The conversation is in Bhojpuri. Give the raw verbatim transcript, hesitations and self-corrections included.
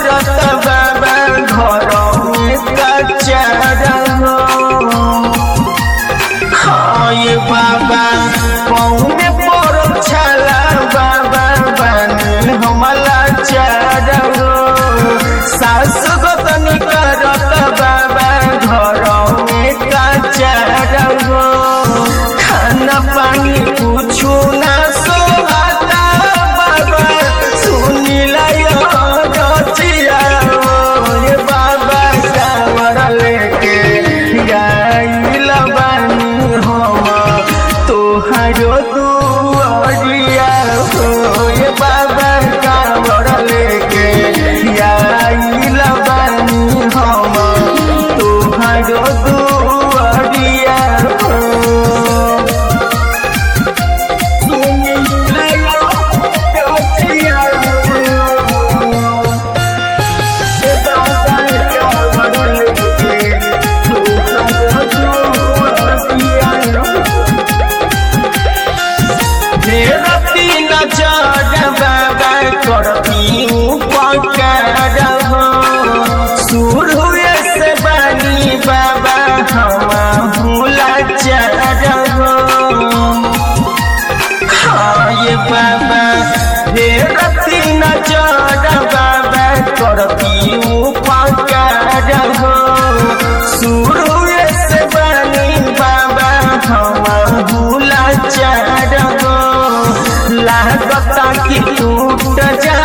करत बाबा घर में कचार हो। हाँ ये बाबा पौने पर छाला बाबा बन हमला चार हो। सास गोतनी करत बाबा घर में कचार हो। खाना पानी कुछो ना सोहाता बाबा सुनिला रचिया ये बाबा कांवर लेके गाइल बानी हम तोहारो दुआरिया हो। ये बाबा कांवर लेके गाइल बानी हम तोहारो दुआरिया हो। करती उपकार हो। शुरू से बानी बाबा हम भूला चार हो। हाँ ये बाबा रती नजर बाबा करती उपकार हो। शुरू से बानी बाबा हम भूला चार हो। लागता कि टूट जा